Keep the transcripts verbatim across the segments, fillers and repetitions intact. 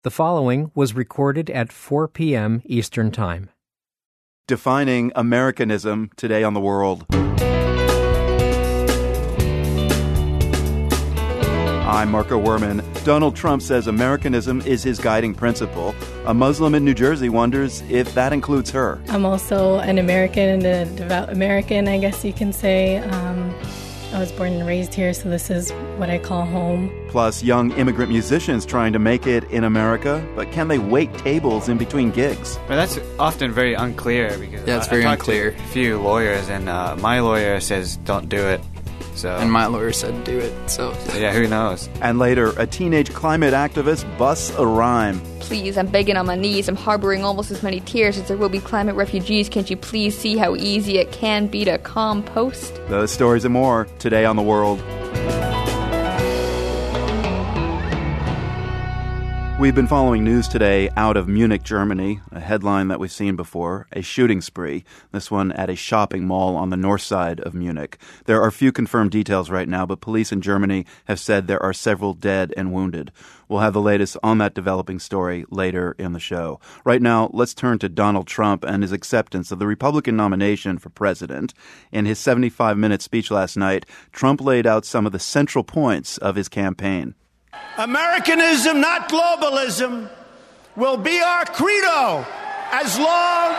The following was recorded at four p.m. Eastern Time. Defining Americanism today on the world. I'm Marco Werman. Donald Trump says Americanism is his guiding principle. A Muslim in New Jersey wonders if that includes her. I'm also an American, a devout American, I guess you can say. Um, I was born and raised here, so this is what I call home. Plus, young immigrant musicians trying to make it in America, but can they wait tables in between gigs? But that's often very unclear because yeah, it's I, very I talked unclear. To a few lawyers, and uh, my lawyer says don't do it. So and my lawyer said do it. So yeah, who knows? And later, a teenage climate activist busts a rhyme. Please, I'm begging on my knees. I'm harboring almost as many tears as there will be climate refugees. Can't you please see how easy it can be to compost? Those stories and more today on The World. We've been following news today out of Munich, Germany, a headline that we've seen before, a shooting spree, this one at a shopping mall on the north side of Munich. There are few confirmed details right now, but police in Germany have said there are several dead and wounded. We'll have the latest on that developing story later in the show. Right now, let's turn to Donald Trump and his acceptance of the Republican nomination for president. In his seventy-five minute speech last night, Trump laid out some of the central points of his campaign. Americanism, not globalism, will be our credo as long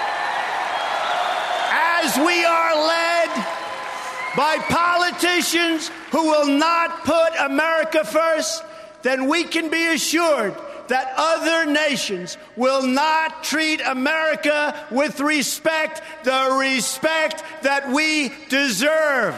as we are led by politicians who will not put America first. Then we can be assured that other nations will not treat America with respect, the respect that we deserve.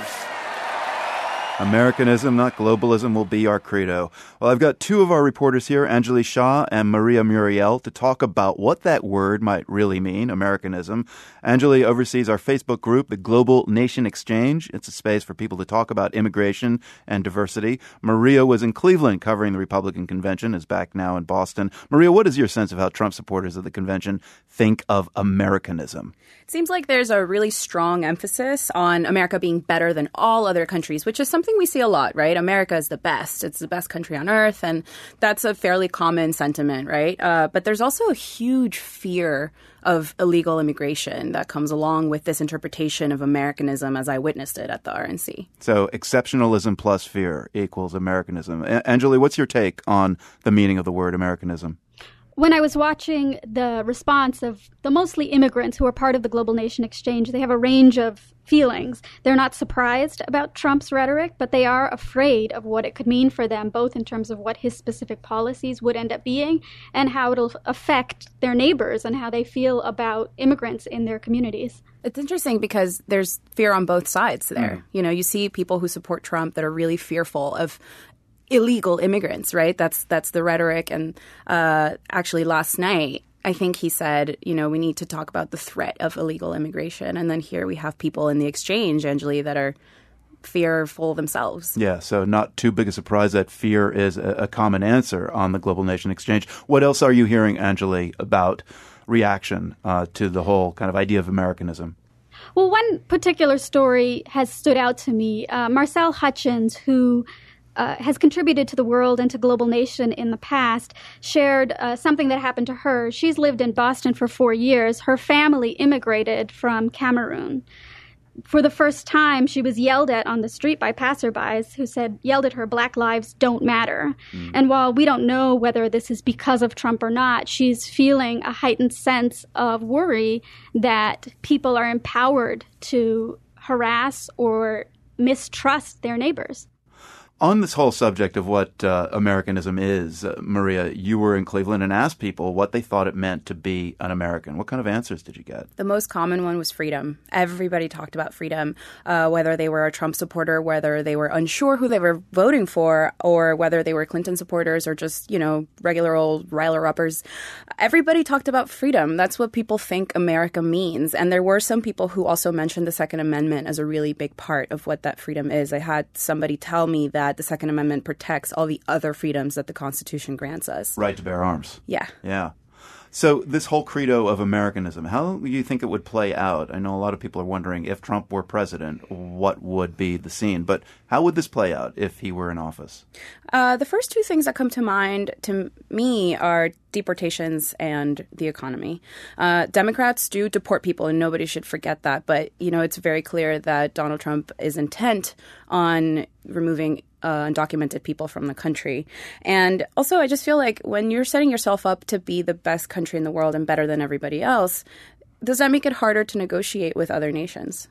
Americanism, not globalism, will be our credo. Well, I've got two of our reporters here, Anjali Shah and Maria Muriel, to talk about what that word might really mean, Americanism. Anjali oversees our Facebook group, the Global Nation Exchange. It's a space for people to talk about immigration and diversity. Maria was in Cleveland covering the Republican convention, is back now in Boston. Maria, what is your sense of how Trump supporters of the convention think of Americanism? It seems like there's a really strong emphasis on America being better than all other countries, which is something we see a lot, right? America is the best. It's the best country on earth, and that's a fairly common sentiment, right? Uh, but there's also a huge fear of illegal immigration that comes along with this interpretation of Americanism as I witnessed it at the R N C. So exceptionalism plus fear equals Americanism. A- Anjali, what's your take on the meaning of the word Americanism? When I was watching the response of the mostly immigrants who are part of the Global Nation Exchange, they have a range of feelings. They're not surprised about Trump's rhetoric, but they are afraid of what it could mean for them, both in terms of what his specific policies would end up being and how it'll affect their neighbors and how they feel about immigrants in their communities. It's interesting because there's fear on both sides there. Mm. You know, you see people who support Trump that are really fearful of illegal immigrants, right? That's that's the rhetoric. And uh, actually last night, I think he said, you know, we need to talk about the threat of illegal immigration. And then here we have people in the exchange, Anjali, that are fearful themselves. Yeah, so not too big a surprise that fear is a, a common answer on the Global Nation Exchange. What else are you hearing, Anjali, about reaction uh, to the whole kind of idea of Americanism? Well, one particular story has stood out to me. Uh, Marcelle Hutchins, who Uh, has contributed to The World and to Global Nation in the past, shared uh, something that happened to her. She's lived in Boston for four years. Her family immigrated from Cameroon. For the first time, she was yelled at on the street by passerbys who said, yelled at her, "Black lives don't matter." Mm. And while we don't know whether this is because of Trump or not, she's feeling a heightened sense of worry that people are empowered to harass or mistrust their neighbors. On this whole subject of what uh, Americanism is, uh, Maria, you were in Cleveland and asked people what they thought it meant to be an American. What kind of answers did you get? The most common one was freedom. Everybody talked about freedom, uh, whether they were a Trump supporter, whether they were unsure who they were voting for, or whether they were Clinton supporters or just, you know, regular old riler-uppers. Everybody talked about freedom. That's what people think America means. And there were some people who also mentioned the Second Amendment as a really big part of what that freedom is. I had somebody tell me that the Second Amendment protects all the other freedoms that the Constitution grants us. Right to bear arms. Yeah. Yeah. So this whole credo of Americanism, how do you think it would play out? I know a lot of people are wondering if Trump were president, what would be the scene? But how would this play out if he were in office? Uh, the first two things that come to mind to me are deportations and the economy. Uh, Democrats do deport people, and nobody should forget that. But, you know, it's very clear that Donald Trump is intent on removing Uh, undocumented people from the country. And also, I just feel like when you're setting yourself up to be the best country in the world and better than everybody else, does that make it harder to negotiate with other nations?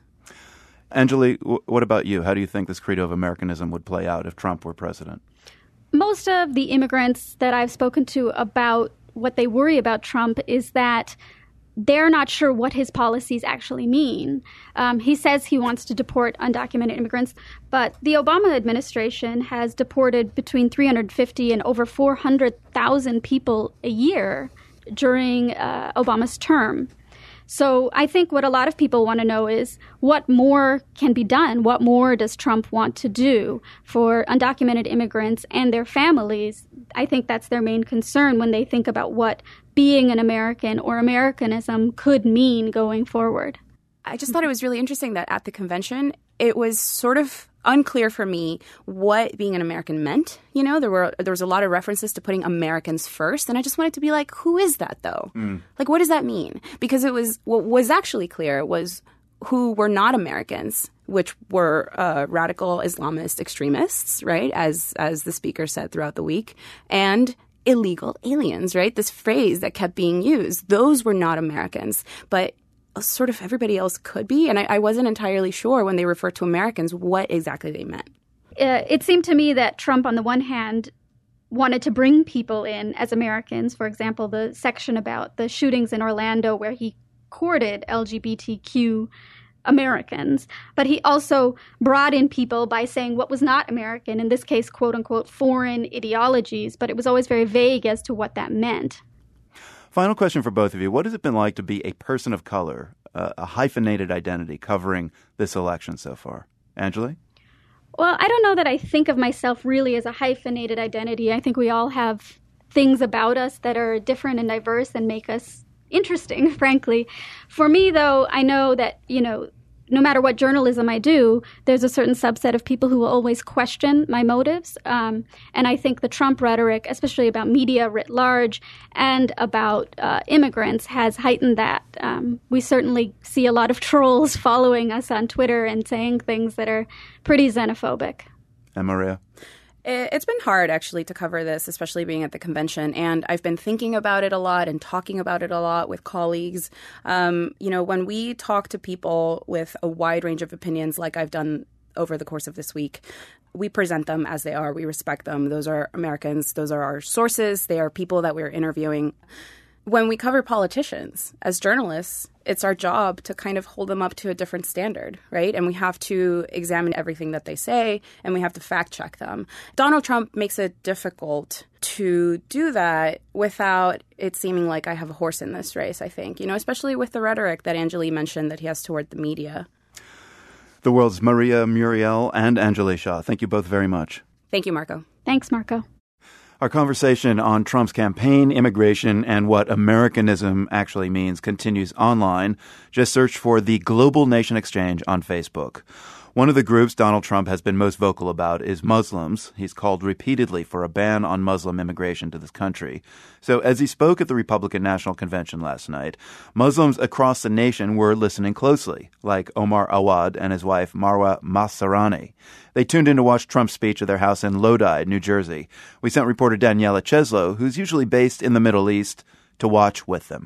Anjali, w- what about you? How do you think this credo of Americanism would play out if Trump were president? Most of the immigrants that I've spoken to about what they worry about Trump is that they're not sure what his policies actually mean. Um, he says he wants to deport undocumented immigrants, but the Obama administration has deported between three hundred fifty and over four hundred thousand people a year during uh, Obama's term. So I think what a lot of people want to know is what more can be done? What more does Trump want to do for undocumented immigrants and their families? I think that's their main concern when they think about what being an American or Americanism could mean going forward. I just thought it was really interesting that at the convention, it was sort of unclear for me what being an American meant. You know, there were there was a lot of references to putting Americans first, and I just wanted to be like, who is that though? Mm. Like, what does that mean? Because it was what was actually clear was who were not Americans, which were uh, radical Islamist extremists, right? As as the speaker said throughout the week, and illegal aliens, right? This phrase that kept being used. Those were not Americans, but sort of everybody else could be. And I, I wasn't entirely sure when they referred to Americans what exactly they meant. Uh, it seemed to me that Trump, on the one hand, wanted to bring people in as Americans. For example, the section about the shootings in Orlando where he courted L G B T Q Americans. But he also brought in people by saying what was not American, in this case, quote unquote, foreign ideologies. But it was always very vague as to what that meant. Final question for both of you. What has it been like to be a person of color, uh, a hyphenated identity covering this election so far? Anjali? Well, I don't know that I think of myself really as a hyphenated identity. I think we all have things about us that are different and diverse and make us interesting, frankly. For me, though, I know that, you know, no matter what journalism I do, there's a certain subset of people who will always question my motives. Um, and I think the Trump rhetoric, especially about media writ large and about uh, immigrants, has heightened that. Um, we certainly see a lot of trolls following us on Twitter and saying things that are pretty xenophobic. And Maria? It's been hard, actually, to cover this, especially being at the convention. And I've been thinking about it a lot and talking about it a lot with colleagues. Um, you know, when we talk to people with a wide range of opinions, like I've done over the course of this week, we present them as they are. We respect them. Those are Americans. Those are our sources. They are people that we're interviewing. When we cover politicians as journalists, it's our job to kind of hold them up to a different standard, right? And we have to examine everything that they say, and we have to fact check them. Donald Trump makes it difficult to do that without it seeming like I have a horse in this race, I think, you know, especially with the rhetoric that Anjali mentioned that he has toward the media. The world's Maria Muriel and Anjali Shah. Thank you both very much. Thank you, Marco. Thanks, Marco. Our conversation on Trump's campaign, immigration, and what Americanism actually means continues online. Just search for the Global Nation Exchange on Facebook. One of the groups Donald Trump has been most vocal about is Muslims. He's called repeatedly for a ban on Muslim immigration to this country. So as he spoke at the Republican National Convention last night, Muslims across the nation were listening closely, like Omar Awad and his wife Marwa Masarani. They tuned in to watch Trump's speech at their house in Lodi, New Jersey. We sent reporter Daniela Cheslow, who's usually based in the Middle East, to watch with them.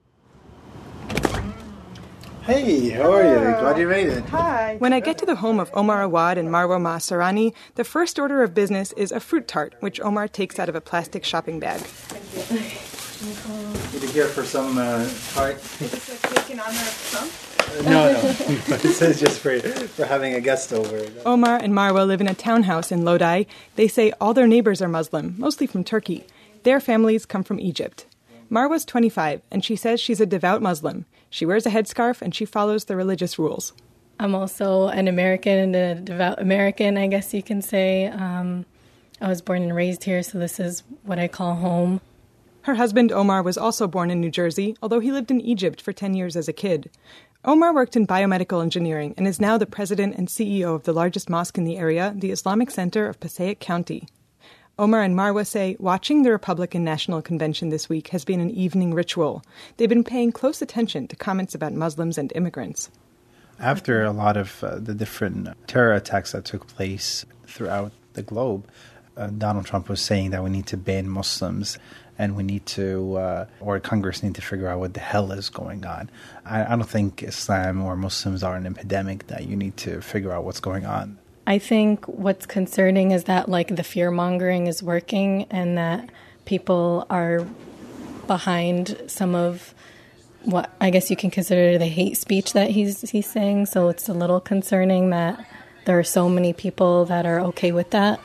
Hey, how are you? Glad you made it. Hi. When I get to the home of Omar Awad and Marwa Masarani, the first order of business is a fruit tart, which Omar takes out of a plastic shopping bag. Need to here for some uh, tart. Is this a cake in honor of Trump? Uh, no, no. This is just for, for having a guest over. Omar and Marwa live in a townhouse in Lodi. They say all their neighbors are Muslim, mostly from Turkey. Their families come from Egypt. Marwa's twenty-five, and she says she's a devout Muslim. She wears a headscarf, and she follows the religious rules. I'm also an American, a devout American, I guess you can say. Um, I was born and raised here, so this is what I call home. Her husband, Omar, was also born in New Jersey, although he lived in Egypt for ten years as a kid. Omar worked in biomedical engineering and is now the president and C E O of the largest mosque in the area, the Islamic Center of Passaic County. Omar and Marwa say watching the Republican National Convention this week has been an evening ritual. They've been paying close attention to comments about Muslims and immigrants. After a lot of uh, the different terror attacks that took place throughout the globe, uh, Donald Trump was saying that we need to ban Muslims and we need to, uh, or Congress need to figure out what the hell is going on. I, I don't think Islam or Muslims are an epidemic that you need to figure out what's going on. I think what's concerning is that, like, the fear-mongering is working and that people are behind some of what I guess you can consider the hate speech that he's he's saying. So it's a little concerning that there are so many people that are okay with that.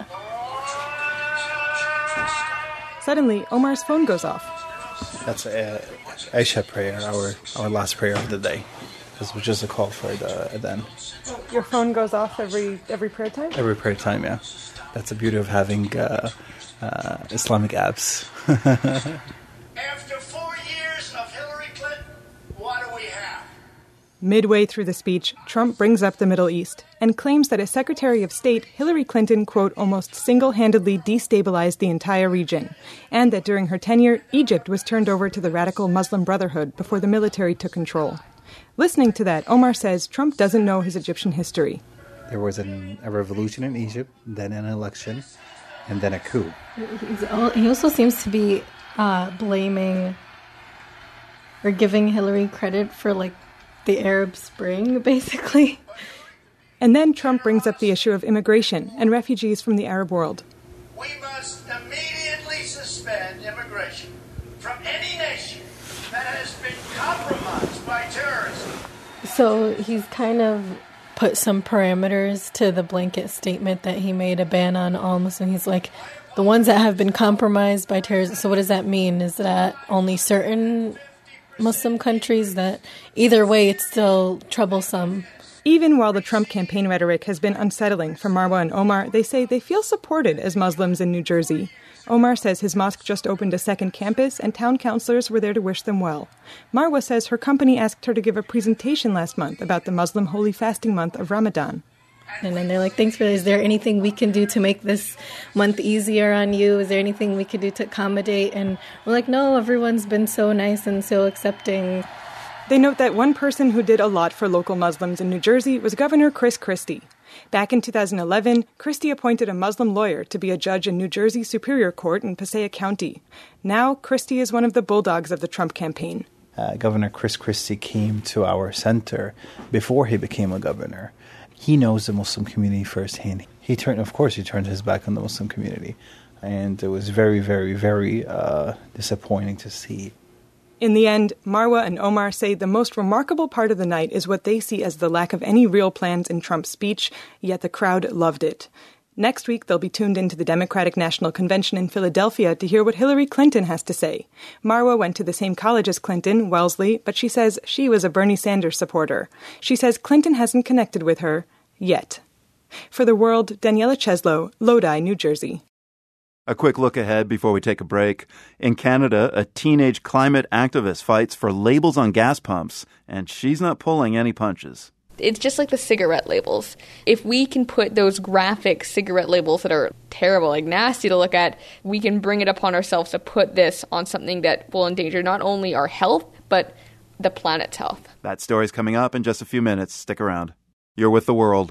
Suddenly, Omar's phone goes off. That's a Aisha prayer, our our last prayer of the day. This was just a call for the adhan. Your phone goes off every every prayer time? Every prayer time, yeah. That's the beauty of having uh, uh, Islamic apps. After four years of Hillary Clinton, what do we have? Midway through the speech, Trump brings up the Middle East and claims that as Secretary of State, Hillary Clinton, quote, almost single-handedly destabilized the entire region, and that during her tenure, Egypt was turned over to the radical Muslim Brotherhood before the military took control. Listening to that, Omar says Trump doesn't know his Egyptian history. There was an, a revolution in Egypt, then an election, and then a coup. He also seems to be uh, blaming or giving Hillary credit for, like, the Arab Spring, basically. And then Trump brings up the issue of immigration and refugees from the Arab world. We must immediately suspend immigration from any nation that has been compromised by terrorism. So he's kind of put some parameters to the blanket statement that he made, a ban on all Muslims. He's like, the ones that have been compromised by terrorism. So what does that mean? Is that only certain Muslim countries? That either way, it's still troublesome. Even while the Trump campaign rhetoric has been unsettling for Marwa and Omar, they say they feel supported as Muslims in New Jersey. Omar says his mosque just opened a second campus and town councilors were there to wish them well. Marwa says her company asked her to give a presentation last month about the Muslim holy fasting month of Ramadan. And then they're like, thanks for this. Is there anything we can do to make this month easier on you? Is there anything we could do to accommodate? And we're like, no, everyone's been so nice and so accepting. They note that one person who did a lot for local Muslims in New Jersey was Governor Chris Christie. Back in two thousand eleven, Christie appointed a Muslim lawyer to be a judge in New Jersey Superior Court in Passaic County. Now, Christie is one of the bulldogs of the Trump campaign. Uh, Governor Chris Christie came to our center before he became a governor. He knows the Muslim community firsthand. He turned, of course, he turned his back on the Muslim community. And it was very, very, very uh, disappointing to see. In the end, Marwa and Omar say the most remarkable part of the night is what they see as the lack of any real plans in Trump's speech, yet the crowd loved it. Next week, they'll be tuned into the Democratic National Convention in Philadelphia to hear what Hillary Clinton has to say. Marwa went to the same college as Clinton, Wellesley, but she says she was a Bernie Sanders supporter. She says Clinton hasn't connected with her yet. For The World, Daniela Cheslow, Lodi, New Jersey. A quick look ahead before we take a break. In Canada, a teenage climate activist fights for labels on gas pumps, and she's not pulling any punches. It's just like the cigarette labels. If we can put those graphic cigarette labels that are terrible, like nasty to look at, we can bring it upon ourselves to put this on something that will endanger not only our health, but the planet's health. That story's coming up in just a few minutes. Stick around. You're with The World.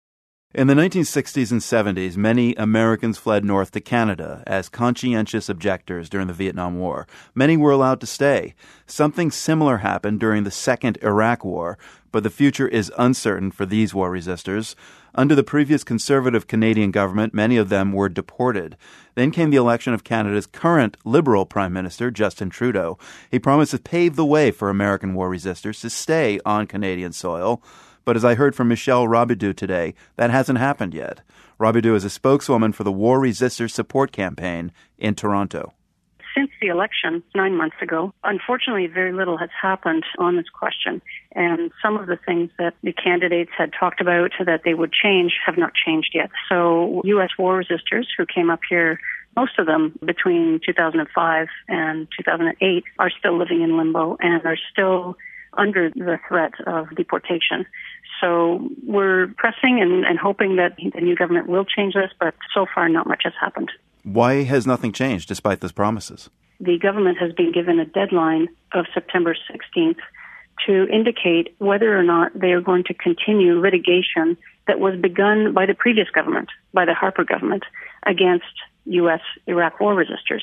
In the nineteen sixties and seventies, many Americans fled north to Canada as conscientious objectors during the Vietnam War. Many were allowed to stay. Something similar happened during the Second Iraq War, but the future is uncertain for these war resistors. Under the previous conservative Canadian government, many of them were deported. Then came the election of Canada's current Liberal Prime Minister, Justin Trudeau. He promised to pave the way for American war resistors to stay on Canadian soil. But as I heard from Michelle Robidoux today, that hasn't happened yet. Robidoux is a spokeswoman for the War Resisters Support Campaign in Toronto. Since the election nine months ago, unfortunately, very little has happened on this question. And some of the things that the candidates had talked about that they would change have not changed yet. So U S war resistors who came up here most of them between two thousand five and two thousand eight are still living in limbo and are still under the threat of deportation. So we're pressing and, and hoping that the new government will change this, but so far not much has happened. Why has nothing changed despite those promises? The government has been given a deadline of September sixteenth to indicate whether or not they are going to continue litigation that was begun by the previous government, by the Harper government, against U S Iraq war resistors.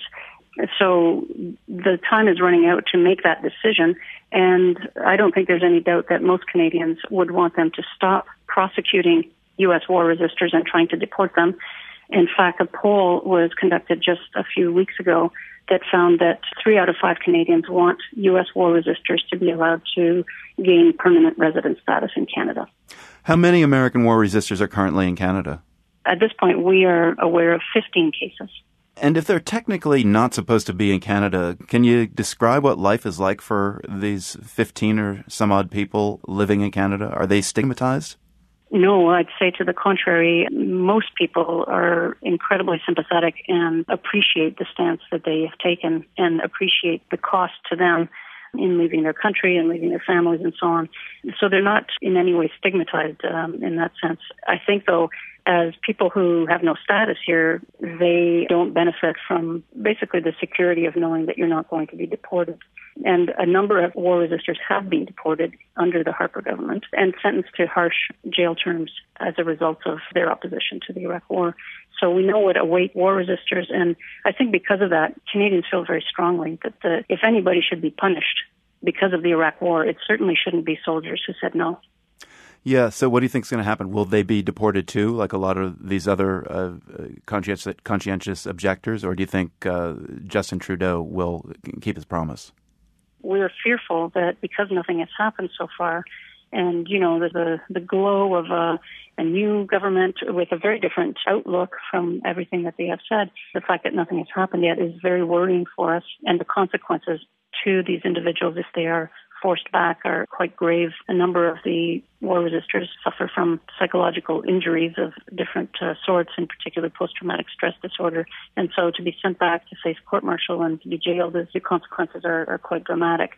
So the time is running out to make that decision, and I don't think there's any doubt that most Canadians would want them to stop prosecuting U S war resistors and trying to deport them. In fact, a poll was conducted just a few weeks ago that found that three out of five Canadians want U S war resistors to be allowed to gain permanent resident status in Canada. How many American war resistors are currently in Canada? At this point, we are aware of fifteen cases. And if they're technically not supposed to be in Canada, can you describe what life is like for these fifteen or some odd people living in Canada? Are they stigmatized? No, I'd say to the contrary. Most people are incredibly sympathetic and appreciate the stance that they have taken and appreciate the cost to them in leaving their country and leaving their families and so on. So they're not in any way stigmatized um, in that sense. I think, though, as people who have no status here, they don't benefit from basically the security of knowing that you're not going to be deported. And a number of war resistors have been deported under the Harper government and sentenced to harsh jail terms as a result of their opposition to the Iraq war. So we know what await war resistors, and I think because of that, Canadians feel very strongly that the, if anybody should be punished because of the Iraq war, it certainly shouldn't be soldiers who said no. Yeah, so what do you think is going to happen? Will they be deported too, like a lot of these other uh, conscientious, conscientious objectors, or do you think uh, Justin Trudeau will keep his promise? We're fearful that because nothing has happened so far, and, you know, the the glow of a, a new government with a very different outlook from everything that they have said, the fact that nothing has happened yet is very worrying for us, and the consequences to these individuals if they are forced back are quite grave. A number of the war resistors suffer from psychological injuries of different uh, sorts, in particular post-traumatic stress disorder. And so to be sent back to face court-martial and to be jailed, the consequences are, are quite dramatic.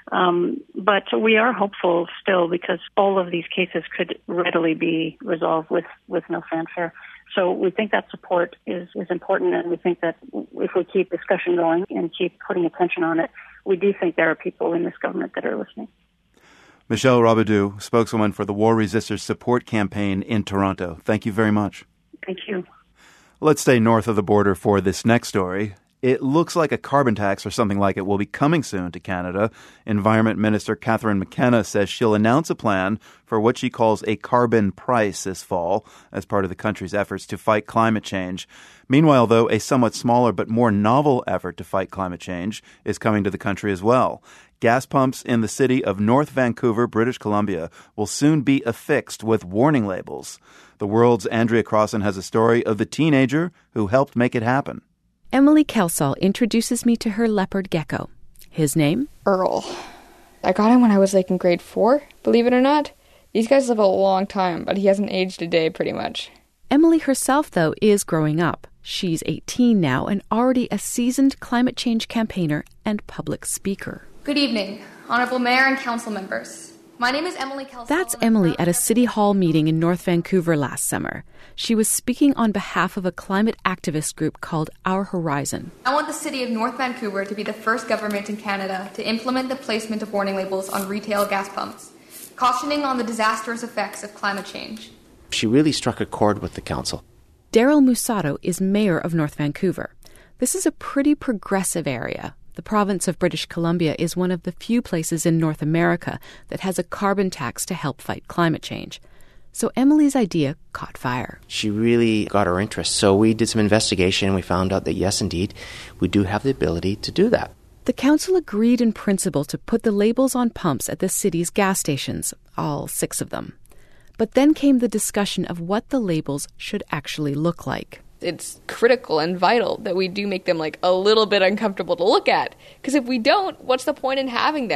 Um, but we are hopeful still because all of these cases could readily be resolved with, with no fanfare. So we think that support is, is important, and we think that if we keep discussion going and keep putting attention on it, we do think there are people in this government that are listening. Michelle Robidoux, spokeswoman for the War Resisters Support Campaign in Toronto. Thank you very much. Thank you. Let's stay north of the border for this next story. It looks like a carbon tax or something like it will be coming soon to Canada. Environment Minister Catherine McKenna says she'll announce a plan for what she calls a carbon price this fall as part of the country's efforts to fight climate change. Meanwhile, though, a somewhat smaller but more novel effort to fight climate change is coming to the country as well. Gas pumps in the city of North Vancouver, British Columbia, will soon be affixed with warning labels. The World's Andrea Crossan has a story of the teenager who helped make it happen. Emily Kelsall introduces me to her leopard gecko. His name? Earl. I got him when I was like in grade four, believe it or not. These guys live a long time, but he hasn't aged a day pretty much. Emily herself, though, is growing up. She's eighteen now and already a seasoned climate change campaigner and public speaker. Good evening, Honorable Mayor and Council members. My name is Emily Kelsall. That's Emily at a City Hall meeting in North Vancouver last summer. She was speaking on behalf of a climate activist group called Our Horizon. I want the City of North Vancouver to be the first government in Canada to implement the placement of warning labels on retail gas pumps, cautioning on the disastrous effects of climate change. She really struck a chord with the council. Daryl Musato is mayor of North Vancouver. This is a pretty progressive area. The province of British Columbia is one of the few places in North America that has a carbon tax to help fight climate change. So Emily's idea caught fire. She really got our interest. So we did some investigation. We found out that, yes, indeed, we do have the ability to do that. The council agreed in principle to put the labels on pumps at the city's gas stations, all six of them. But then came the discussion of what the labels should actually look like. It's critical and vital that we do make them like a little bit uncomfortable to look at. Because if we don't, what's the point in having them?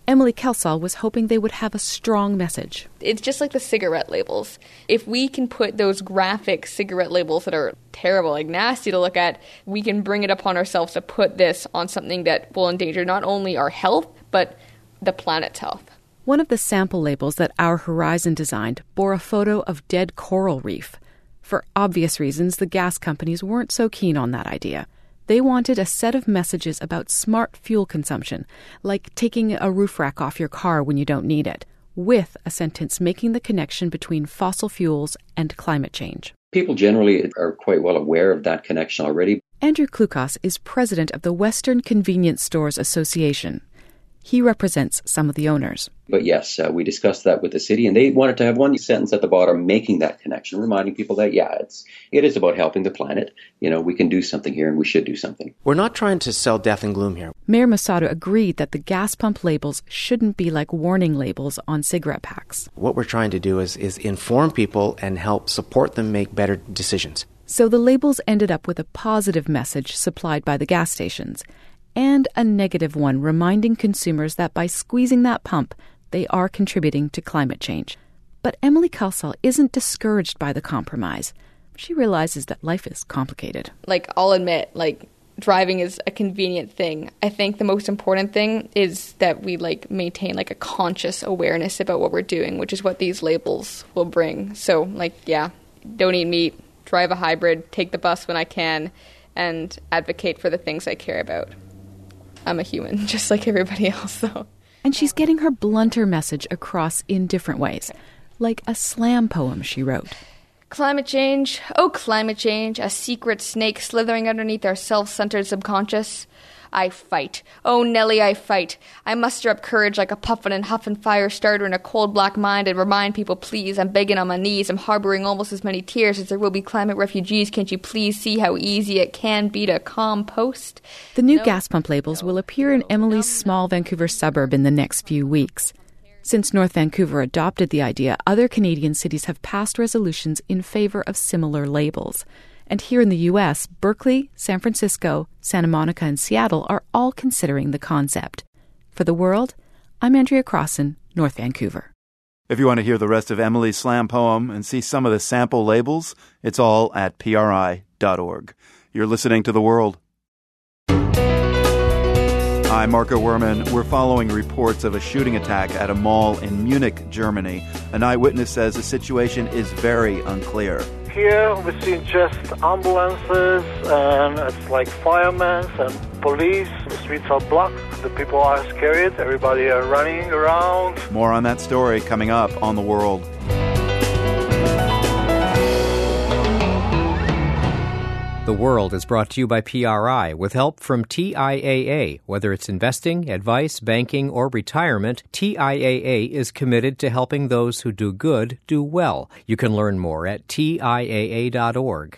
Emily Kelsall was hoping they would have a strong message. It's just like the cigarette labels. If we can put those graphic cigarette labels that are terrible, like nasty to look at, we can bring it upon ourselves to put this on something that will endanger not only our health, but the planet's health. One of the sample labels that Our Horizon designed bore a photo of dead coral reef. For obvious reasons, the gas companies weren't so keen on that idea. They wanted a set of messages about smart fuel consumption, like taking a roof rack off your car when you don't need it, with a sentence making the connection between fossil fuels and climate change. People generally are quite well aware of that connection already. Andrew Klukas is president of the Western Convenience Stores Association. He represents some of the owners. But yes, uh, we discussed that with the city, and they wanted to have one sentence at the bottom making that connection, reminding people that, yeah, it's, it is about helping the planet. You know, we can do something here and we should do something. We're not trying to sell death and gloom here. Mayor Masato agreed that the gas pump labels shouldn't be like warning labels on cigarette packs. What we're trying to do is, is inform people and help support them make better decisions. So the labels ended up with a positive message supplied by the gas stations, and a negative one reminding consumers that by squeezing that pump, they are contributing to climate change. But Emily Kelsall isn't discouraged by the compromise. She realizes that life is complicated. Like, I'll admit, like, driving is a convenient thing. I think the most important thing is that we, like, maintain, like, a conscious awareness about what we're doing, which is what these labels will bring. So, like, yeah, don't eat meat, drive a hybrid, take the bus when I can, and advocate for the things I care about. I'm a human, just like everybody else, though. And she's getting her blunter message across in different ways, like a slam poem she wrote. Climate change, oh climate change, a secret snake slithering underneath our self-centered subconscious. I fight. Oh, Nelly, I fight. I muster up courage like a puffin' and huffin' fire starter in a cold black mind and remind people, please, I'm begging on my knees. I'm harboring almost as many tears as there will be climate refugees. Can't you please see how easy it can be to compost? The new no. gas pump labels will appear in Emily's small Vancouver suburb in the next few weeks. Since North Vancouver adopted the idea, other Canadian cities have passed resolutions in favor of similar labels. And here in the U S, Berkeley, San Francisco, Santa Monica, and Seattle are all considering the concept. For The World, I'm Andrea Crossan, North Vancouver. If you want to hear the rest of Emily's slam poem and see some of the sample labels, it's all at P R I dot org. You're listening to The World. I'm Marco Werman. We're following reports of a shooting attack at a mall in Munich, Germany. An eyewitness says the situation is very unclear. Here we see just ambulances and it's like firemen and police. The streets are blocked. The people are scared. Everybody are running around. More on that story coming up on The World. The World is brought to you by P R I with help from T I A A. Whether it's investing, advice, banking, or retirement, T I A A is committed to helping those who do good do well. You can learn more at T I A A dot org.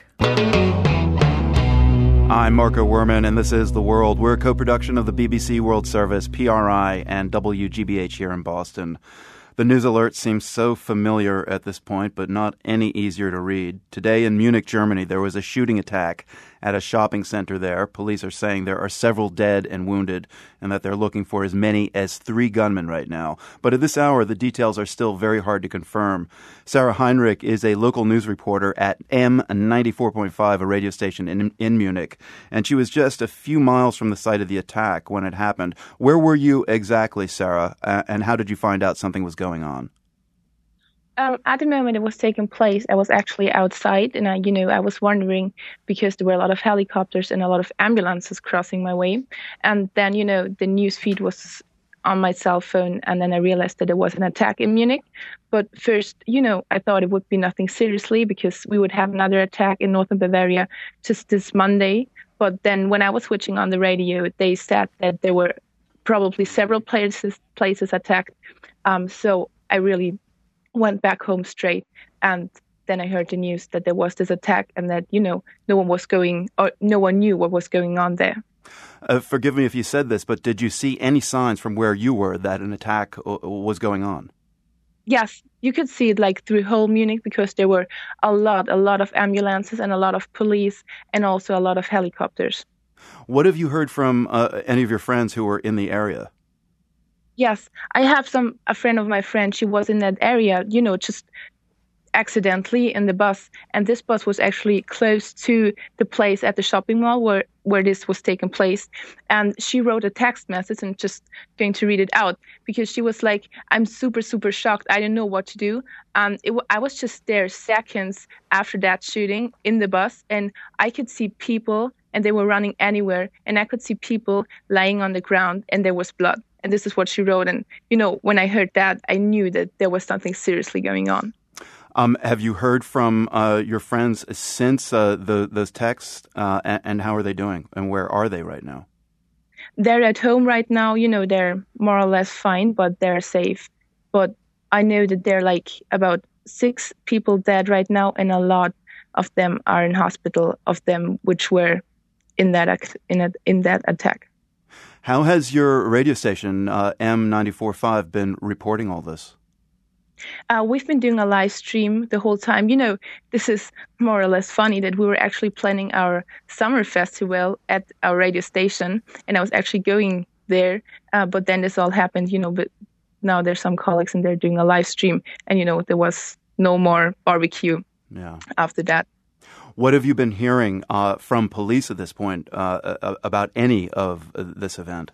I'm Marco Werman, and this is The World. We're a co-production of the B B C World Service, P R I, and W G B H here in Boston. The news alert seems so familiar at this point, but not any easier to read. Today in Munich, Germany, there was a shooting attack at a shopping center there. Police are saying there are several dead and wounded and that they're looking for as many as three gunmen right now. But at this hour, the details are still very hard to confirm. Sarah Heinrich is a local news reporter at M ninety-four point five, a radio station in, in Munich, and she was just a few miles from the site of the attack when it happened. Where were you exactly, Sarah, uh, and how did you find out something was going on? Um, at the moment it was taking place, I was actually outside, and I, you know, I was wondering because there were a lot of helicopters and a lot of ambulances crossing my way. And then, you know, the news feed was on my cell phone, and then I realized that there was an attack in Munich. But first, you know, I thought it would be nothing seriously because we would have another attack in northern Bavaria just this Monday. But then when I was switching on the radio, they said that there were probably several places places attacked. Um, so I really went back home straight, and then I heard the news that there was this attack and that, you know, no one was going, or no one knew what was going on there. Uh, forgive me if you said this, but did you see any signs from where you were that an attack o- was going on? Yes, you could see it like through whole Munich because there were a lot, a lot of ambulances and a lot of police and also a lot of helicopters. What have you heard from uh, any of your friends who were in the area? Yes, I have some a friend of my friend. She was in that area, you know, just accidentally in the bus, and this bus was actually close to the place at the shopping mall where where this was taking place. And she wrote a text message, and just going to read it out because she was like, "I'm super super shocked. I don't know what to do." Um, it w- I was just there seconds after that shooting in the bus, and I could see people, and they were running anywhere, and I could see people lying on the ground, and there was blood. And this is what she wrote. And you know, when I heard that, I knew that there was something seriously going on. Um, have you heard from uh, your friends since uh, the, those texts, uh, and, and how are they doing, and where are they right now? They're at home right now. You know, they're more or less fine, but they're safe. But I know that there are like about six people dead right now, and a lot of them are in hospital, of them which were in that act, in a, in that attack. How has your radio station, uh, M ninety-four point five, been reporting all this? Uh, we've been doing a live stream the whole time. You know, this is more or less funny that we were actually planning our summer festival at our radio station, and I was actually going there, uh, but then this all happened, you know, but now there's some colleagues and they're doing a live stream, and, you know, there was no more barbecue yeah. after that. What have you been hearing uh, from police at this point uh, about any of this event?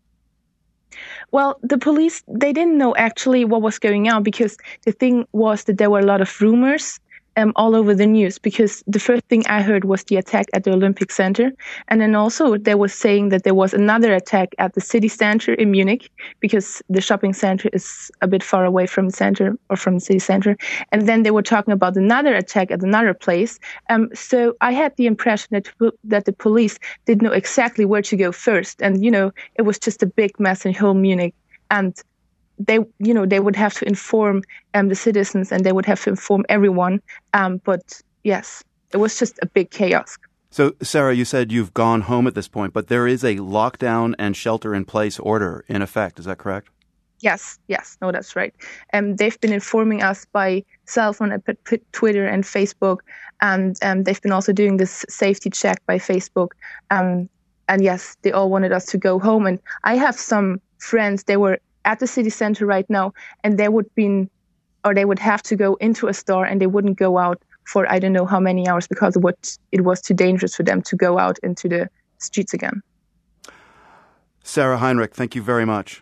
Well, the police, they didn't know actually what was going on, because the thing was that there were a lot of rumors um, all over the news, because the first thing I heard was the attack at the Olympic Center. And then also they were saying that there was another attack at the city center in Munich, because the shopping center is a bit far away from the center, or from the city center. And then they were talking about another attack at another place. Um, so I had the impression that that the police didn't know exactly where to go first. And, you know, it was just a big mess in whole Munich. And they, you know, they would have to inform um, the citizens, and they would have to inform everyone. Um, but yes, it was just a big chaos. So, Sarah, you said you've gone home at this point, but there is a lockdown and shelter-in-place order in effect. Is that correct? Yes, yes, no, that's right. Um, they've been informing us by cell phone, Twitter, and Facebook, and um, they've been also doing this safety check by Facebook. Um, and yes, they all wanted us to go home. And I have some friends, they were at the city center right now, and they would be, or they would have to go into a store, and they wouldn't go out for I don't know how many hours, because of what it was too dangerous for them to go out into the streets again. Sarah Heinrich, thank you very much.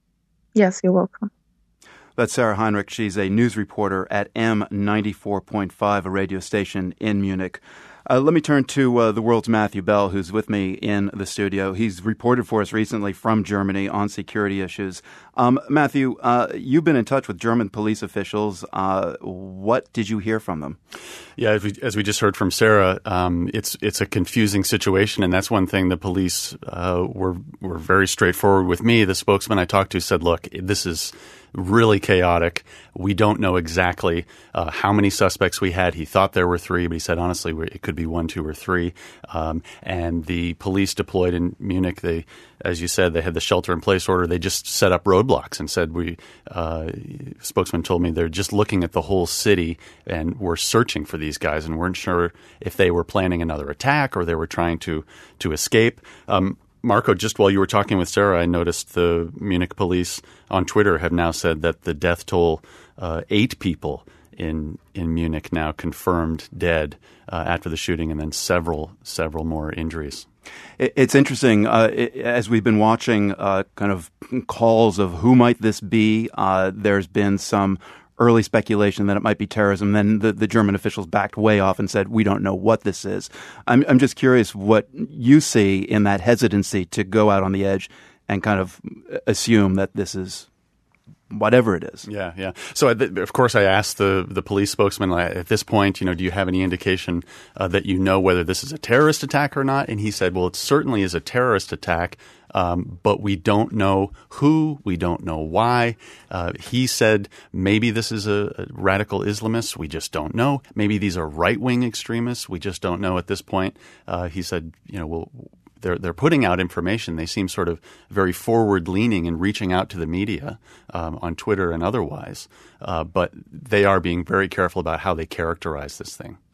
Yes, you're welcome. That's Sarah Heinrich. She's a news reporter at M ninety-four point five, a radio station in Munich. Uh, let me turn to uh, the world's Matthew Bell, who's with me in the studio. He's reported for us recently from Germany on security issues. Um, Matthew, uh, you've been in touch with German police officials. Uh, what did you hear from them? Yeah, as we, as we just heard from Sarah, um, it's it's a confusing situation, and that's one thing the police uh, were were very straightforward with me. The spokesman I talked to said, "Look, this is really chaotic. We don't know exactly uh, how many suspects we had. He thought there were three, but he said, honestly, it could be one, two, or three. Um, and the police deployed in Munich, they, as you said, they had the shelter-in-place order. They just set up roadblocks and said, we, uh, spokesman told me they're just looking at the whole city and were searching for these guys and weren't sure if they were planning another attack or they were trying to, to escape. Um, Marco, just while you were talking with Sarah, I noticed the Munich police on Twitter have now said that the death toll, uh, eight people in in Munich now confirmed dead uh, after the shooting, and then several, several more injuries. It's interesting, uh, it, as we've been watching uh, kind of calls of who might this be, uh, there's been some early speculation that it might be terrorism. Then the, the German officials backed way off and said, we don't know what this is. I'm, I'm just curious what you see in that hesitancy to go out on the edge and kind of assume that this is whatever it is. Yeah, yeah. So, of course, I asked the, the police spokesman at this point, you know, do you have any indication uh, that you know whether this is a terrorist attack or not? And he said, well, it certainly is a terrorist attack. Um, but we don't know who, we don't know why. Uh, he said maybe this is a, a radical Islamist. We just don't know. Maybe these are right-wing extremists. We just don't know at this point. Uh, he said, you know, well, they're they're putting out information. They seem sort of very forward-leaning and reaching out to the media um, on Twitter and otherwise. Uh, but they are being very careful about how they characterize this thing.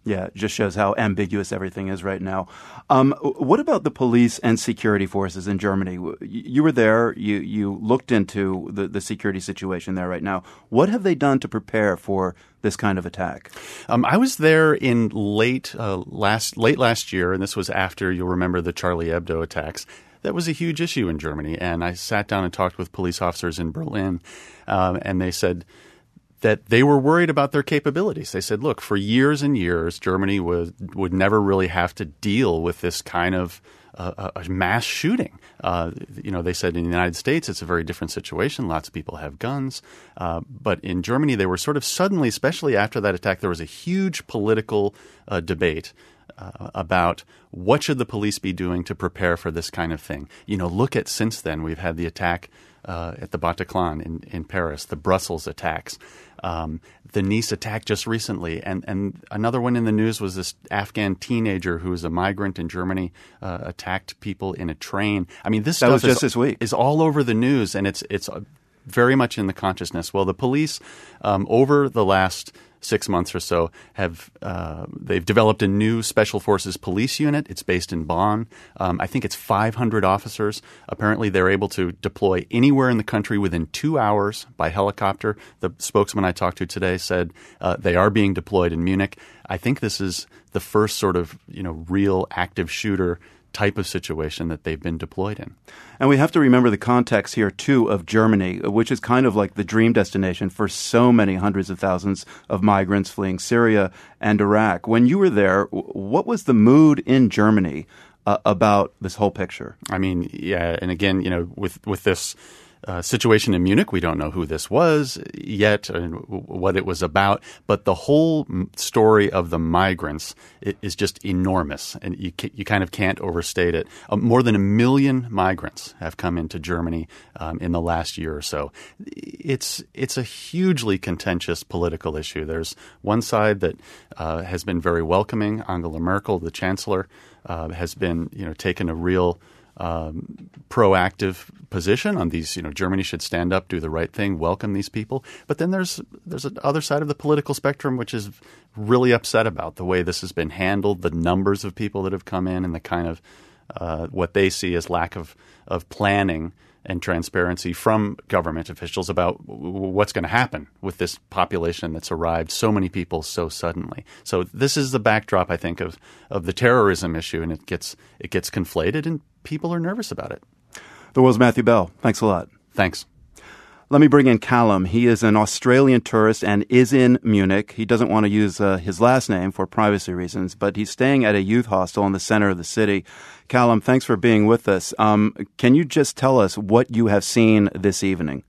Yeah, it just shows how ambiguous everything is right now. Um, what about the police and security forces in Germany? You were there. You you looked into the, the security situation there right now. What have they done to prepare for this kind of attack? Um, I was there in late uh, last late last year, and this was after, you'll remember, the Charlie Hebdo attacks. That was a huge issue in Germany, and I sat down and talked with police officers in Berlin, um, and they said that they were worried about their capabilities. They said, look, for years and years, Germany was, would never really have to deal with this kind of uh, a mass shooting. Uh, you know, they said in the United States, it's a very different situation. Lots of people have guns. Uh, but in Germany, they were sort of suddenly, especially after that attack, there was a huge political uh, debate Uh, about what should the police be doing to prepare for this kind of thing. You know, look at, since then, we've had the attack uh, at the Bataclan in, in Paris, the Brussels attacks, um, the Nice attack just recently, and, and another one in the news was this Afghan teenager who was a migrant in Germany, uh, attacked people in a train. I mean, this that stuff was just is, this week. is all over the news, and it's it's very much in the consciousness. Well, the police, um, over the last six months or so, have uh, they've developed a new Special Forces police unit. It's based in Bonn. Um, I think it's five hundred officers. Apparently, they're able to deploy anywhere in the country within two hours by helicopter. The spokesman I talked to today said uh, they are being deployed in Munich. I think this is the first sort of, you know, real active shooter type of situation that they've been deployed in. And we have to remember the context here, too, of Germany, which is kind of like the dream destination for so many hundreds of thousands of migrants fleeing Syria and Iraq. When you were there, what was the mood in Germany uh, about this whole picture? I mean, yeah, and again, you know, with, with this Uh, situation in Munich, we don't know who this was yet and what it was about, but the whole story of the migrants is just enormous, and you you kind of can't overstate it. Uh, more than a million migrants have come into Germany um, in the last year or so. It's it's a hugely contentious political issue. There's one side that uh, has been very welcoming. Angela Merkel, the chancellor, uh, has been you know taken a real Um, proactive position on these. You know, Germany should stand up, do the right thing, welcome these people. But then there's there's an other side of the political spectrum which is really upset about the way this has been handled, the numbers of people that have come in, and the kind of uh, what they see as lack of of planning and transparency from government officials about what's going to happen with this population that's arrived, so many people so suddenly. So this is the backdrop, I think, of, of the terrorism issue, and it gets it gets conflated, and people are nervous about it. The World's Matthew Bell. Thanks a lot. Thanks. Let me bring in Callum. He is an Australian tourist and is in Munich. He doesn't want to use uh, his last name for privacy reasons, but he's staying at a youth hostel in the center of the city. Callum, thanks for being with us. Um, can you just tell us what you have seen this evening?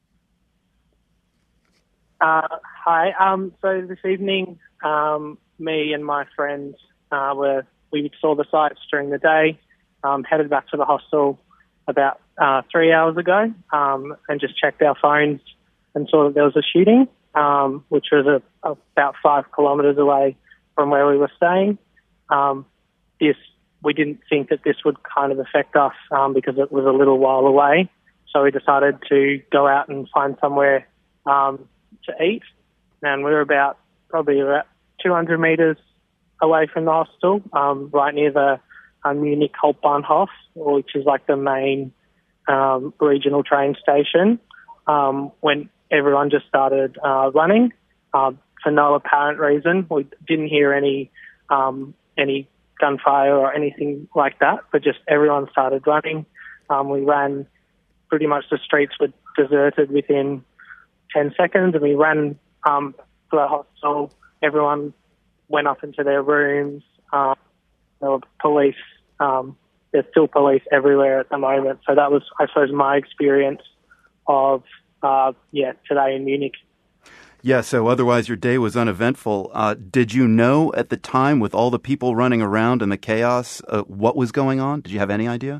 Uh, hi. Um, so this evening, um, me and my friends uh, were we saw the sights during the day, um, headed back to the hostel about uh, three hours ago, um, and just checked our phones and saw that there was a shooting, um, which was a, a, about five kilometres away from where we were staying. Um, this we didn't think that this would kind of affect us um, because it was a little while away, so we decided to go out and find somewhere um, to eat, and we were about probably about two hundred metres away from the hostel, um, right near the um, Munich Hauptbahnhof, which is like the main um, regional train station, um, when everyone just started uh, running uh, for no apparent reason. We didn't hear any um, any gunfire or anything like that, but just everyone started running. Um, we ran, pretty much the streets were deserted within ten seconds, and we ran um, to the hostel. Everyone went up into their rooms. Um, there were police. Um, there's still police everywhere at the moment. So that was, I suppose, my experience of, uh, yeah, today in Munich. Yeah, so otherwise your day was uneventful. Uh, did you know at the time, with all the people running around and the chaos, uh, what was going on? Did you have any idea?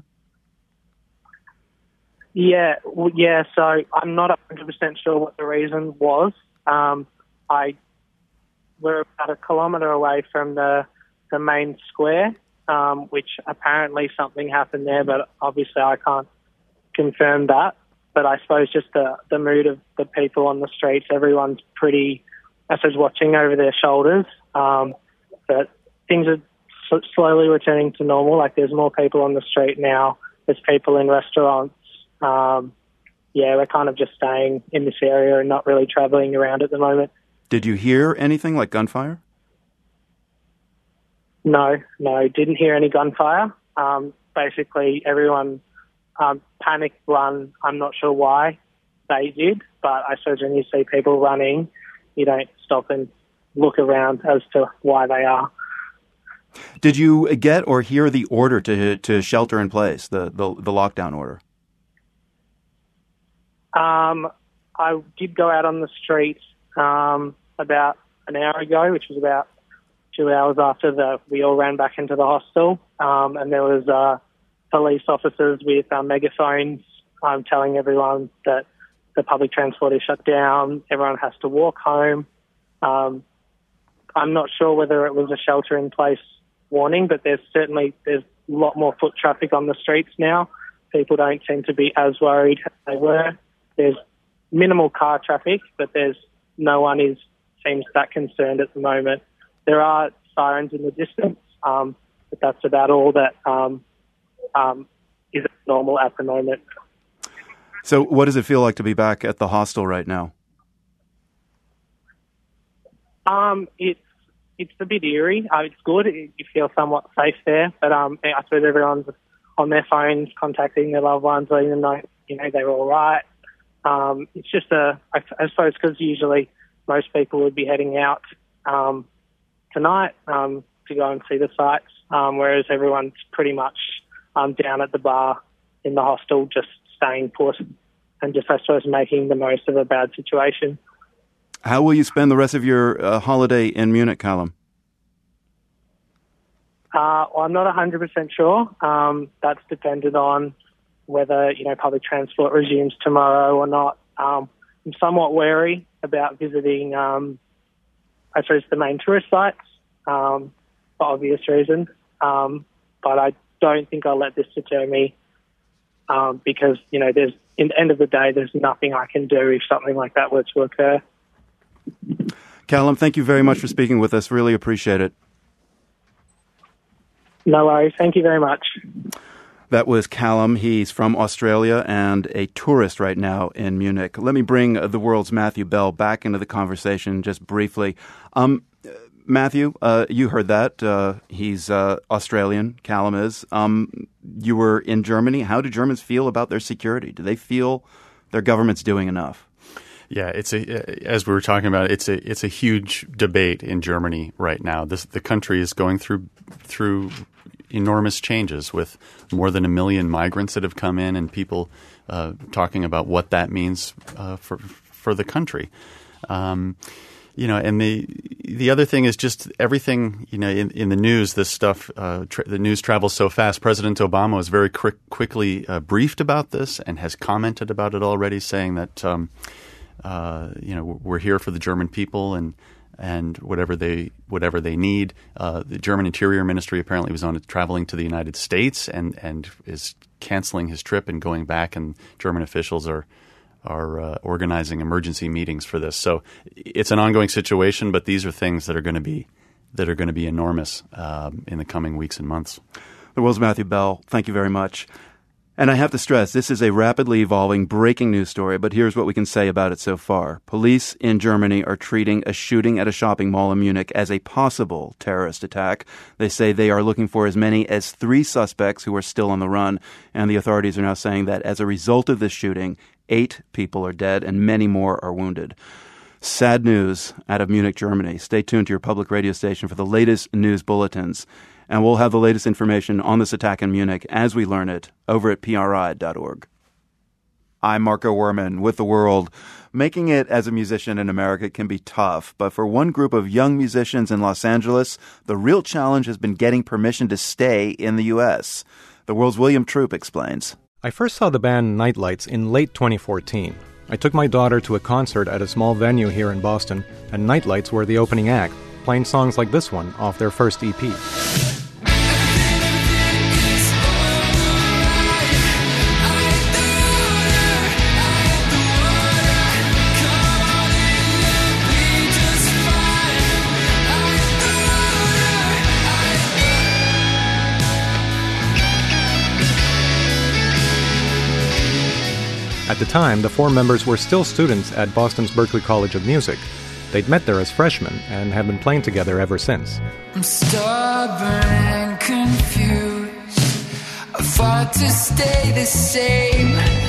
Yeah, well, yeah. So I'm not one hundred percent sure what the reason was. Um, I we're about a kilometre away from the the main square, um, which apparently something happened there, but obviously I can't confirm that. But I suppose just the the mood of the people on the streets, everyone's pretty, I suppose, watching over their shoulders. Um, but things are s- slowly returning to normal. Like there's more people on the street now. There's people in restaurants. Um, yeah, we're kind of just staying in this area and not really traveling around at the moment. Did you hear anything like gunfire? No, no, didn't hear any gunfire. Um, basically, everyone um, panicked, run. I'm not sure why they did, but I suppose when you see people running, you don't stop and look around as to why they are. Did you get or hear the order to to shelter in place, the, the, the lockdown order? Um, I did go out on the street um, about an hour ago, which was about two hours after the we all ran back into the hostel, um, and there was uh, police officers with uh, megaphones um, telling everyone that the public transport is shut down, everyone has to walk home. Um, I'm not sure whether it was a shelter-in-place warning, but there's certainly there's a lot more foot traffic on the streets now. People don't seem to be as worried as they were. There's minimal car traffic, but there's no one is seems that concerned at the moment. There are sirens in the distance, um, but that's about all that um, um, is normal at the moment. So what does it feel like to be back at the hostel right now? Um, it's it's a bit eerie. Uh, it's good. It, you feel somewhat safe there, but um, I suppose everyone's on their phones contacting their loved ones, letting them know, you know, they're all right. Um, it's just a, I, I suppose, because usually most people would be heading out um, tonight um, to go and see the sights, um, whereas everyone's pretty much um, down at the bar in the hostel, just staying put and just, I suppose, making the most of a bad situation. How will you spend the rest of your uh, holiday in Munich, Callum? Uh, well, I'm not one hundred percent sure. Um, that's dependent on whether, you know, public transport resumes tomorrow or not. Um, I'm somewhat wary about visiting, um, I suppose, the main tourist sites um, for obvious reasons. Um, but I don't think I'll let this deter me um, because, you know, there's, in the end of the day, there's nothing I can do if something like that were to occur. Callum, thank you very much for speaking with us. Really appreciate it. No worries. Thank you very much. That was Callum. He's from Australia and a tourist right now in Munich. Let me bring the world's Matthew Bell back into the conversation just briefly. Um, Matthew, uh, you heard that. Uh, he's uh, Australian, Callum is. Um, you were in Germany. How do Germans feel about their security? Do they feel their government's doing enough? Yeah, it's a as we were talking about, it's a it's a huge debate in Germany right now. This the country is going through through enormous changes with more than a million migrants that have come in, and people uh, talking about what that means uh, for for the country. Um, you know, and the the other thing is just everything. You know, in, in the news, this stuff, uh, tra- the news travels so fast. President Obama was very quick, quickly uh, briefed about this and has commented about it already, saying that. Um, Uh, you know, we're here for the German people and and whatever they whatever they need. Uh, the German Interior Ministry apparently was on traveling to the United States and, and is canceling his trip and going back. And German officials are are uh, organizing emergency meetings for this. So it's an ongoing situation, but these are things that are going to be that are going to be enormous um, in the coming weeks and months. The world's Matthew Bell. Thank you very much. And I have to stress, this is a rapidly evolving breaking news story, but here's what we can say about it so far. Police in Germany are treating a shooting at a shopping mall in Munich as a possible terrorist attack. They say they are looking for as many as three suspects who are still on the run, and the authorities are now saying that as a result of this shooting, eight people are dead and many more are wounded. Sad news out of Munich, Germany. Stay tuned to your public radio station for the latest news bulletins. And we'll have the latest information on this attack in Munich as we learn it over at P R I dot org. I'm Marco Werman with The World. Making it as a musician in America can be tough, but for one group of young musicians in Los Angeles, the real challenge has been getting permission to stay in the U S. The World's William Troop explains. I first saw the band Nightlights in late twenty fourteen. I took my daughter to a concert at a small venue here in Boston, and Nightlights were the opening act, playing songs like this one off their first E P. At the time, the four members were still students at Boston's Berklee College of Music. They'd met there as freshmen and have been playing together ever since. I'm stubborn and confused. I fought to stay the same.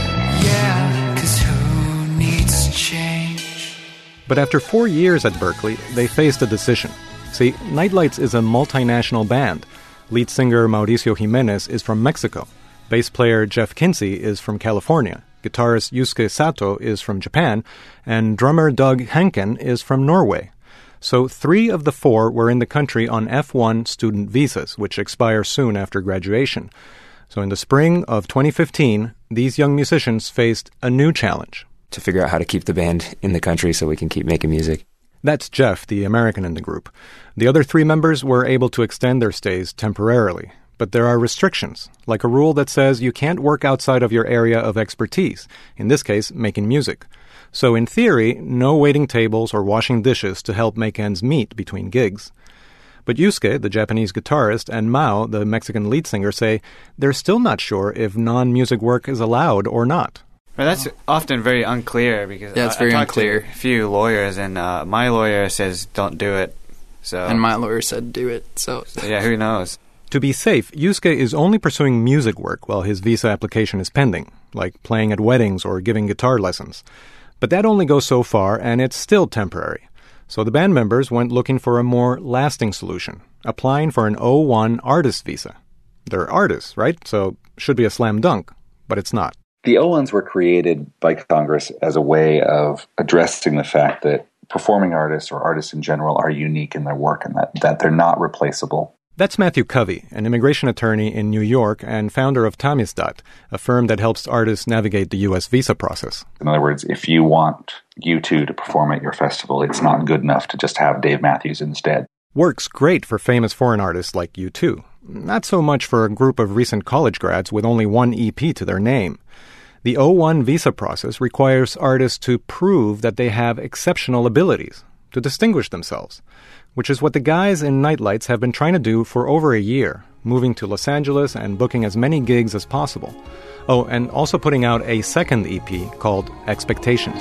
Yeah, 'cause who needs change? But after four years at Berklee, they faced a decision. See, Nightlights is a multinational band. Lead singer Mauricio Jimenez is from Mexico. Bass player Jeff Kinsey is from California. Guitarist Yusuke Sato is from Japan. And drummer Doug Henken is from Norway. So three of the four were in the country on F one student visas, which expire soon after graduation. So in the spring of twenty fifteen, these young musicians faced a new challenge. To figure out how to keep the band in the country so we can keep making music. That's Jeff, the American in the group. The other three members were able to extend their stays temporarily. But there are restrictions, like a rule that says you can't work outside of your area of expertise, in this case, making music. So in theory, no waiting tables or washing dishes to help make ends meet between gigs. But Yusuke, the Japanese guitarist, and Mao, the Mexican lead singer, say they're still not sure if non-music work is allowed or not. Well, that's often very unclear because yeah, it's I, very I talked unclear. to a few lawyers, and uh, my lawyer says don't do it. So and my lawyer said do it. So, so yeah, who knows? To be safe, Yusuke is only pursuing music work while his visa application is pending, like playing at weddings or giving guitar lessons. But that only goes so far, and it's still temporary. So the band members went looking for a more lasting solution, applying for an O one artist visa. They're artists, right? So should be a slam dunk, but it's not. The O ones were created by Congress as a way of addressing the fact that performing artists or artists in general are unique in their work and that, that they're not replaceable. That's Matthew Covey, an immigration attorney in New York and founder of Tamizdat, a firm that helps artists navigate the U S visa process. In other words, if you want U two to perform at your festival, it's not good enough to just have Dave Matthews instead. Works great for famous foreign artists like U two. Not so much for a group of recent college grads with only one E P to their name. The O one visa process requires artists to prove that they have exceptional abilities, to distinguish themselves, which is what the guys in Nightlights have been trying to do for over a year, moving to Los Angeles and booking as many gigs as possible. Oh, and also putting out a second E P called Expectations.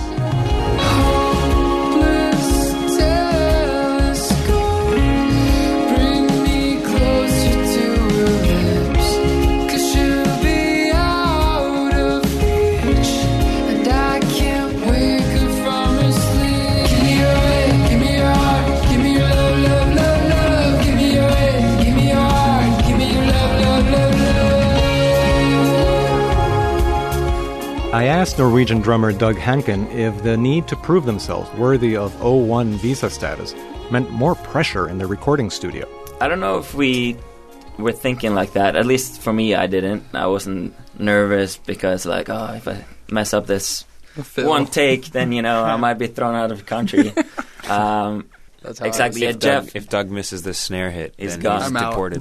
I asked Norwegian drummer Doug Henken if the need to prove themselves worthy of O one visa status meant more pressure in the recording studio. I don't know if we were thinking like that. At least for me, I didn't. I wasn't nervous because, like, oh, if I mess up this one take, then, you know, I might be thrown out of the country. Um, That's how exactly. If, yeah, Doug, Jeff, if Doug misses the snare hit, he's then gone. he's I'm out. deported.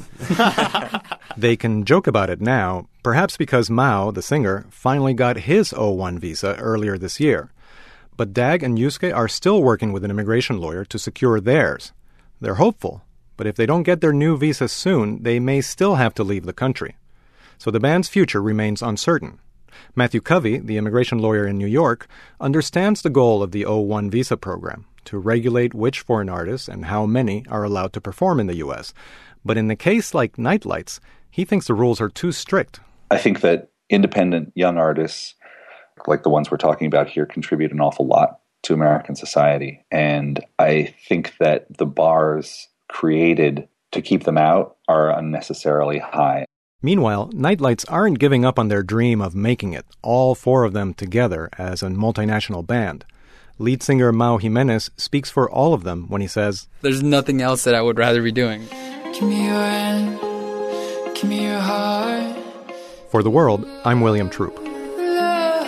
They can joke about it now, perhaps because Mao, the singer, finally got his O one visa earlier this year. But Dag and Yusuke are still working with an immigration lawyer to secure theirs. They're hopeful, but if they don't get their new visa soon, they may still have to leave the country. So the band's future remains uncertain. Matthew Covey, the immigration lawyer in New York, understands the goal of the O one visa program, to regulate which foreign artists and how many are allowed to perform in the U S. But in a case like Nightlights, he thinks the rules are too strict. I think that independent young artists, like the ones we're talking about here, contribute an awful lot to American society. And I think that the bars created to keep them out are unnecessarily high. Meanwhile, Nightlights aren't giving up on their dream of making it, all four of them together as a multinational band. Lead singer Mao Jimenez speaks for all of them when he says, "There's nothing else that I would rather be doing." Give me your hand, give me your heart. For The World, I'm William Troop. Love,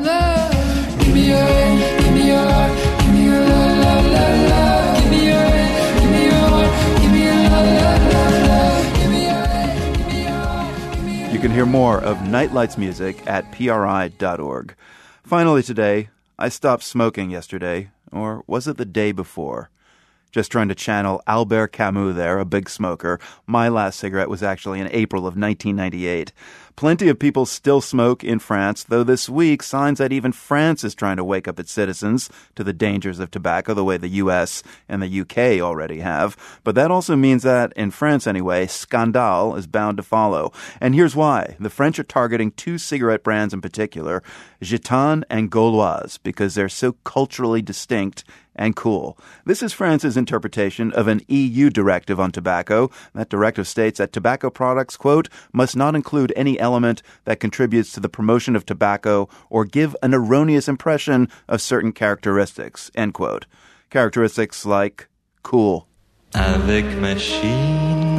love. Give me your hand, give me your heart, give me your love, love, love, love. Give me your hand, give me your heart, give me your love, love, love, love. Give me your hand, give me your heart, give me your. You can hear more of Nightlights music at P R I dot org. Finally today, I stopped smoking yesterday, or was it the day before? Just trying to channel Albert Camus there, a big smoker. My last cigarette was actually in April of nineteen ninety-eight. Plenty of people still smoke in France, though this week signs that even France is trying to wake up its citizens to the dangers of tobacco the way the U S and the U K already have. But that also means that, in France anyway, scandale is bound to follow. And here's why. The French are targeting two cigarette brands in particular, Gitane and Gauloise, because they're so culturally distinct and cool. This is France's interpretation of an E U directive on tobacco. That directive states that tobacco products, quote, must not include any element that contributes to the promotion of tobacco or give an erroneous impression of certain characteristics, end quote. Characteristics like cool. Avec machine,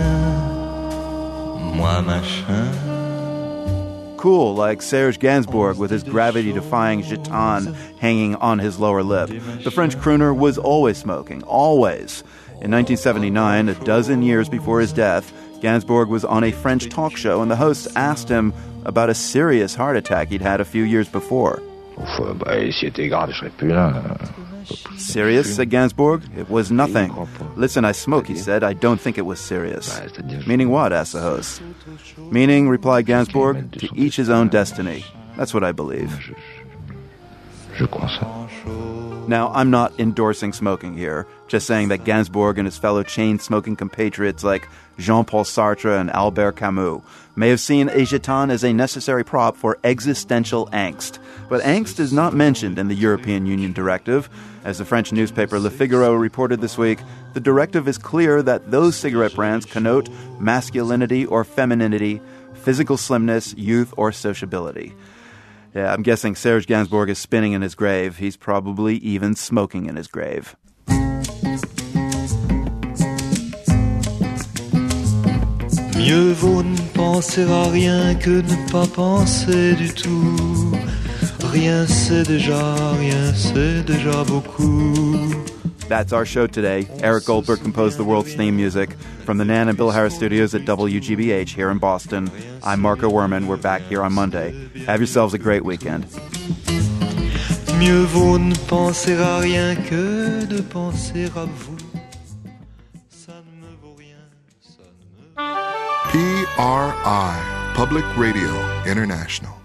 moi machin. Cool, like Serge Gainsbourg with his gravity-defying Gitane hanging on his lower lip. The French crooner was always smoking, always. In nineteen seventy-nine, a dozen years before his death, Gainsbourg was on a French talk show, and the host asked him about a serious heart attack he'd had a few years before. Serious, said Gainsbourg. It was nothing. Listen, I smoke, he said. I don't think it was serious. Meaning what, asked the host. Meaning, replied Gainsbourg, to each his own destiny. That's what I believe. Now, I'm not endorsing smoking here, just saying that Gainsbourg and his fellow chain-smoking compatriots like Jean-Paul Sartre and Albert Camus may have seen a Gitane as a necessary prop for existential angst. But angst is not mentioned in the European Union directive. As the French newspaper Le Figaro reported this week, the directive is clear that those cigarette brands connote masculinity or femininity, physical slimness, youth, or sociability. Yeah, I'm guessing Serge Gainsbourg is spinning in his grave. He's probably even smoking in his grave. Mieux vaut ne penser à rien que ne pas penser du tout. Rien c'est déjà, rien c'est déjà beaucoup. That's our show today. Eric Goldberg composed the world's theme music. From the Nan and Bill Harris studios at W G B H here in Boston, I'm Marco Werman. We're back here on Monday. Have yourselves a great weekend. Mieux vaut ne penser à rien que de penser à vous. P R I, Public Radio International.